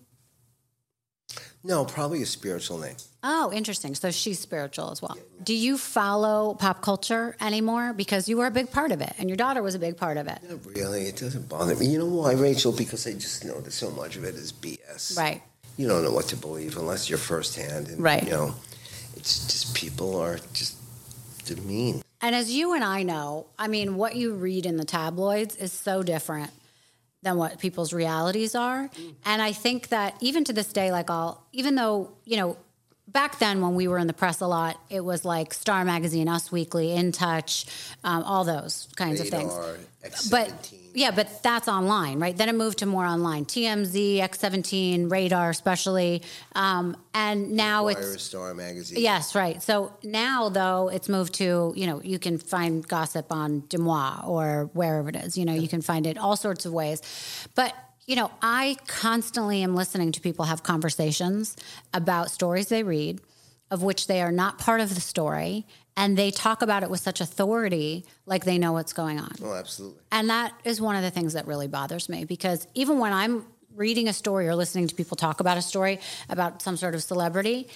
No, probably a spiritual name. Oh, interesting. So she's spiritual as well. Do you follow pop culture anymore? Because you were a big part of it, and your daughter was a big part of it. Not really. It doesn't bother me. You know why, Rachel? Because I just know that so much of it is B S. Right. You don't know what to believe unless you're firsthand. And, Right. You know, it's just people are just demean. And as you and I know, I mean, what you read in the tabloids is so different than what people's realities are. And I think that even to this day, like I'll, even though, you know, back then when we were in the press a lot, it was like Star Magazine, Us Weekly, In Touch, um, all those kinds Radar, of things. X But seventeen. yeah, but that's online, right? Then it moved to more online. T M Z, X seventeen, Radar especially. Um, and now Wire, it's... Star Magazine. Yes, right. So now, though, it's moved to, you know, you can find gossip on Demois or wherever it is. You know, you can find it all sorts of ways. But, you know, I constantly am listening to people have conversations about stories they read, of which they are not part of the story, and they talk about it with such authority, like they know what's going on. Oh, absolutely. And that is one of the things that really bothers me, because even when I'm reading a story or listening to people talk about a story about some sort of celebrity,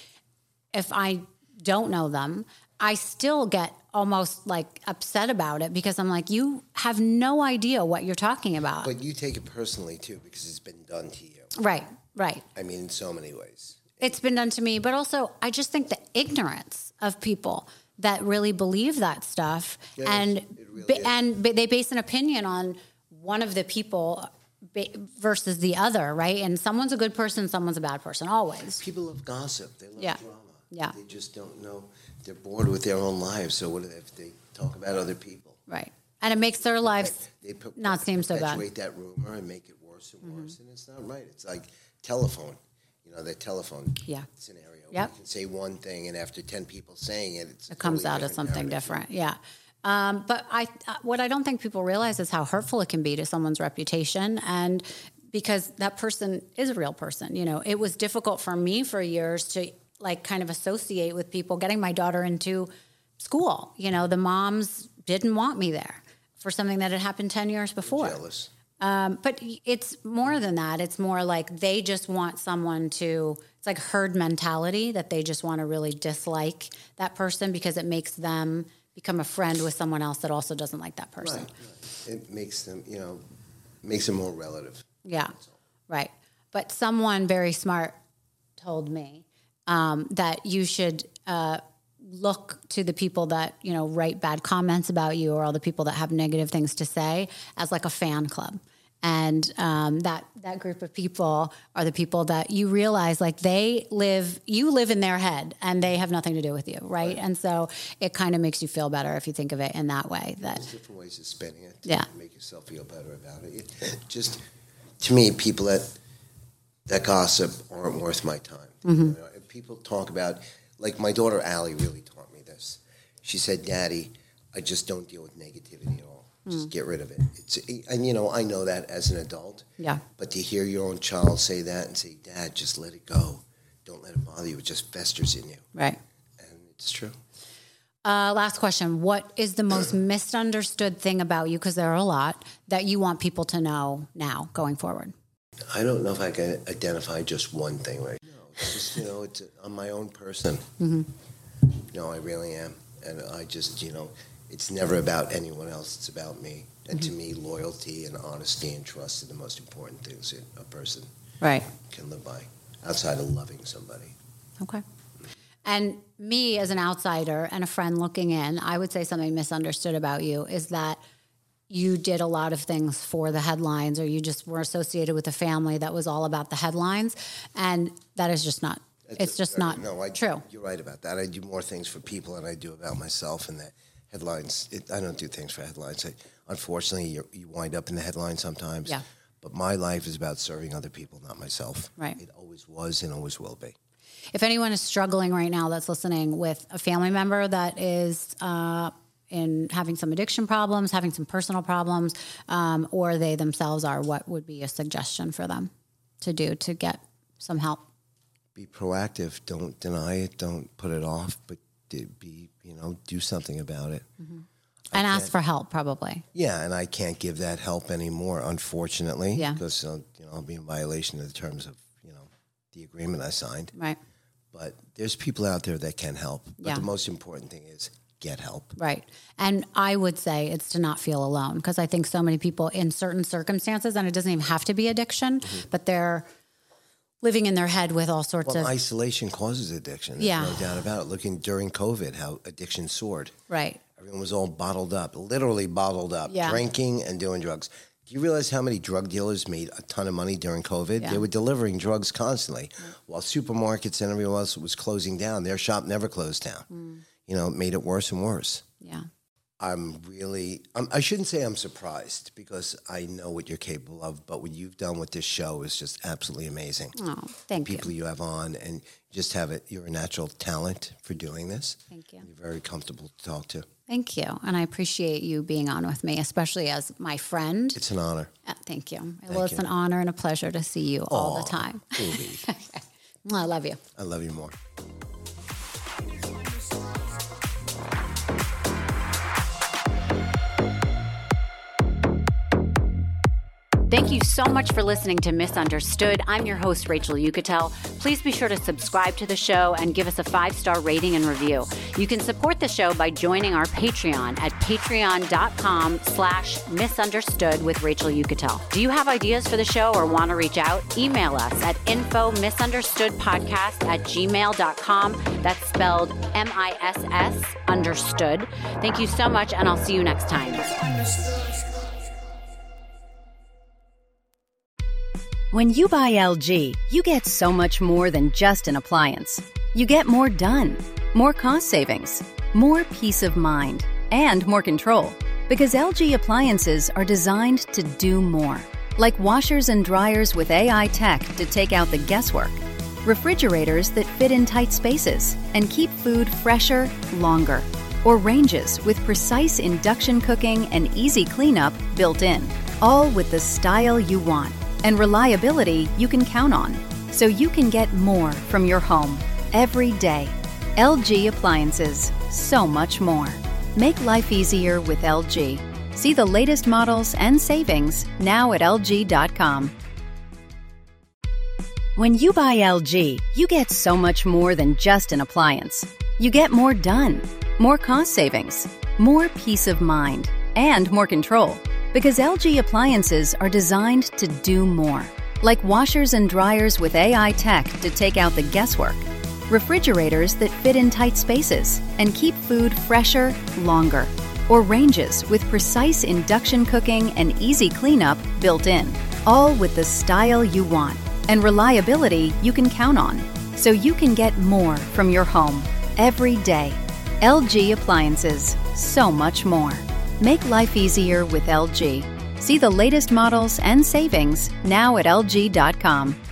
if I don't know them, I still get almost like upset about it, because I'm like, you have no idea what you're talking about. But you take it personally, too, because it's been done to you. Right, right. I mean, in so many ways. It's been done to me, but also I just think the ignorance of people that really believe that stuff, It and is. It really ba- is. and ba- they base an opinion on one of the people ba- versus the other, right? And someone's a good person, someone's a bad person, always. People love gossip. They love Yeah. drama. Yeah. They just don't know. They're bored with their own lives. So what if they talk about other people? Right. And it makes their lives They per- not seem so bad. perpetuate that rumor and make it worse and worse, and it's not right. It's like telephone. You know, that telephone Yeah. scenario. Yep. You can say one thing, and after ten people saying it, it's a It comes totally out as something narrative. different. Yeah. Um, but I, uh, what I don't think people realize is how hurtful it can be to someone's reputation. And because that person is a real person, you know, it was difficult for me for years to like kind of associate with people getting my daughter into school. You know, the moms didn't want me there for something that had happened ten years before. Jealous. Um, but it's more than that. It's more like they just want someone to, it's like herd mentality, that they just want to really dislike that person because it makes them become a friend with someone else that also doesn't like that person. Right, right. It makes them, you know, makes them more relative. Yeah, right. But someone very smart told me um, that you should uh, look to the people that, you know, write bad comments about you, or all the people that have negative things to say, as like a fan club. And um, that that group of people are the people that you realize, like, they live, you live in their head, and they have nothing to do with you, right? right. And so it kind of makes you feel better if you think of it in that way. That There's different ways of spinning it to yeah. make yourself feel better about it. it. Just, to me, people that that gossip aren't worth my time. Mm-hmm. You know, if people talk about, like my daughter Allie really taught me this. She said, "Daddy, I just don't deal with negativity at all. Just mm. get rid of it." It's, and you know, I know that as an adult. Yeah. But to hear your own child say that and say, "Dad, just let it go. Don't let it bother you. It just festers in you." Right. And it's true. Uh, last question. What is the most misunderstood thing about you, because there are a lot, that you want people to know now going forward? I don't know if I can identify just one thing right now. It's just, you know, it's, I'm my own person. Mm-hmm. No, I really am. And I just, you know, it's never about anyone else. It's about me. And mm-hmm. to me, loyalty and honesty and trust are the most important things that a person right. can live by, outside of loving somebody. Okay. And me as an outsider and a friend looking in, I would say something misunderstood about you is that you did a lot of things for the headlines, or you just were associated with a family that was all about the headlines. And that is just not, That's it's just a, not no, I, true. You're right about that. I do more things for people than I do about myself, and that headlines, it, I don't do things for headlines. I, unfortunately, you you wind up in the headlines sometimes. Yeah. But my life is about serving other people, not myself. Right. It always was and always will be. If anyone is struggling right now that's listening with a family member that is uh, in having some addiction problems, having some personal problems, um, or they themselves are, what would be a suggestion for them to do to get some help? Be proactive. Don't deny it. Don't put it off, but be, you know, do something about it. Mm-hmm. And ask for help, probably. Yeah, and I can't give that help anymore, unfortunately, yeah. because uh, you know, I'll be in violation of the terms of, you know, the agreement I signed. Right. But there's people out there that can help. But yeah. the most important thing is get help. Right. And I would say it's to not feel alone, because I think so many people in certain circumstances, and it doesn't even have to be addiction, mm-hmm. but they're living in their head with all sorts well, of... isolation causes addiction. There's yeah. no doubt about it. Looking during COVID, how addiction soared. Right. Everyone was all bottled up, literally bottled up, yeah. drinking and doing drugs. Do you realize how many drug dealers made a ton of money during COVID? Yeah. They were delivering drugs constantly. Yeah. While supermarkets and everyone else was closing down, their shop never closed down. Mm. You know, it made it worse and worse. Yeah. I'm really, I'm, I shouldn't say I'm surprised, because I know what you're capable of, but what you've done with this show is just absolutely amazing. Oh, thank the people you. you have on, and you just have it. You're a natural talent for doing this. Thank you. You're very comfortable to talk to. Thank you. And I appreciate you being on with me, especially as my friend. It's an honor. Uh, thank you. Thank well, it's you. an honor and a pleasure to see you Aww, all the time. I love you. I love you more. Thank you so much for listening to Misunderstood. I'm your host, Rachel Uchitel. Please be sure to subscribe to the show and give us a five-star rating and review. You can support the show by joining our Patreon at patreon.com slash misunderstood with Rachel Uchitel. Do you have ideas for the show or want to reach out? Email us at info misunderstoodpodcast at gmail dot com. That's spelled M I S S understood. Thank you so much, and I'll see you next time. When you buy L G, you get so much more than just an appliance. You get more done, more cost savings, more peace of mind, and more control. Because L G appliances are designed to do more. Like washers and dryers with A I tech to take out the guesswork. Refrigerators that fit in tight spaces and keep food fresher longer. Or ranges with precise induction cooking and easy cleanup built in. All with the style you want and reliability you can count on, so you can get more from your home every day. L G Appliances, so much more. Make life easier with L G. See the latest models and savings now at L G dot com. When you buy L G, you get so much more than just an appliance. You get more done, more cost savings, more peace of mind, and more control. Because L G appliances are designed to do more. Like washers and dryers with A I tech to take out the guesswork. Refrigerators that fit in tight spaces and keep food fresher longer. Or ranges with precise induction cooking and easy cleanup built in. All with the style you want and reliability you can count on. So you can get more from your home every day. L G Appliances, so much more. Make life easier with L G. See the latest models and savings now at L G dot com.